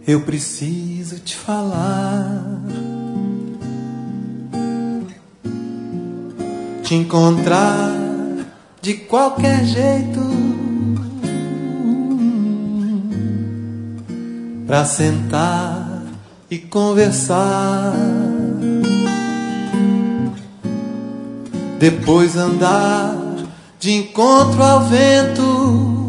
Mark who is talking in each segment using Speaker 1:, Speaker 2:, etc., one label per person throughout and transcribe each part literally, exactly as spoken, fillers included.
Speaker 1: Eu preciso te falar, te encontrar de qualquer jeito, pra sentar e conversar, depois andar de encontro ao vento.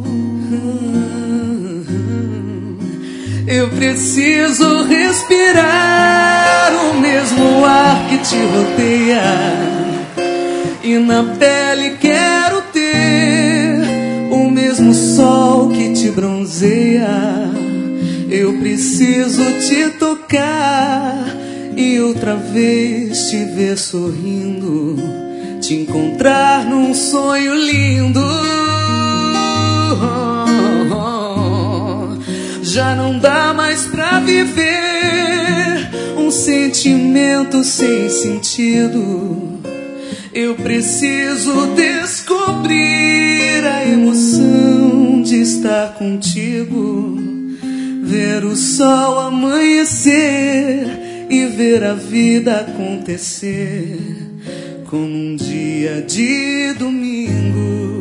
Speaker 2: Eu preciso respirar o mesmo ar que te rodeia, e na pele quero ter o mesmo sol que te bronzeia. Eu preciso te tocar e outra vez te ver sorrindo, te encontrar num sonho lindo. Já não dá mais pra viver um sentimento sem sentido. Eu preciso descobrir a emoção de estar contigo, ver o sol amanhecer e ver a vida acontecer como um dia de domingo.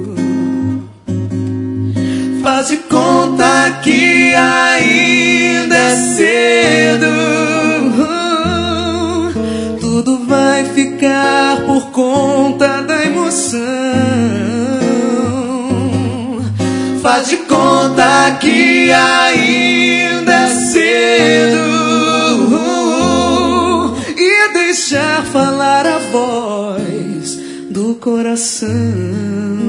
Speaker 2: Faz de conta que ainda é cedo, tudo vai ficar por conta da emoção. Faz de conta que ainda é cedo e deixar falar a voz do coração.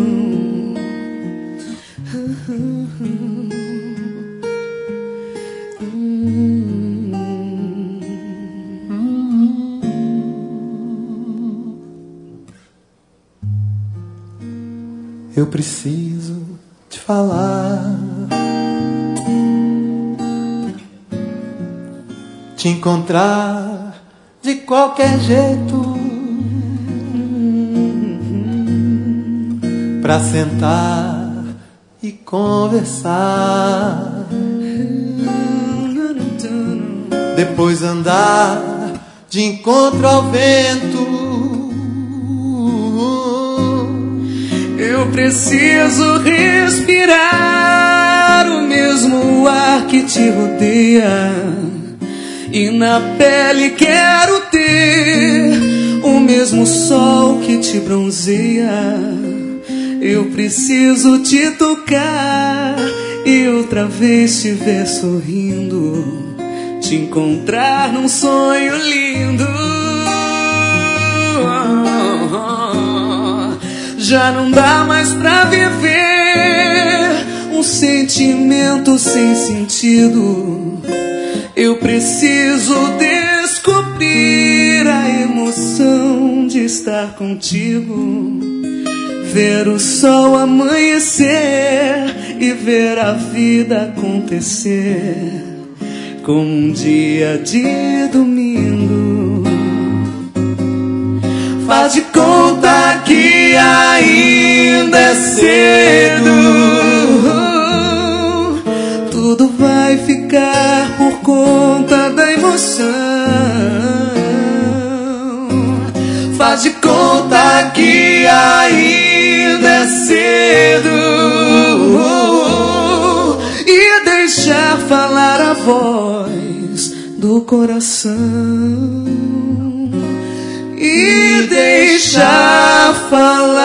Speaker 1: Eu preciso te falar, te encontrar de qualquer jeito, pra sentar e conversar, depois andar de encontro ao vento.
Speaker 2: Eu preciso respirar o mesmo ar que te rodeia, e na pele quero ter o mesmo sol que te bronzeia. Eu preciso te tocar e outra vez te ver sorrindo, te encontrar num sonho lindo. Já não dá mais pra viver um sentimento sem sentido. Eu preciso descobrir a emoção de estar contigo, ver o sol amanhecer e ver a vida acontecer como um dia de domingo. Faz de conta que ainda é cedo, tudo vai ficar por conta da emoção. Faz de conta que ainda é cedo e deixar falar a voz do coração. E deixar falar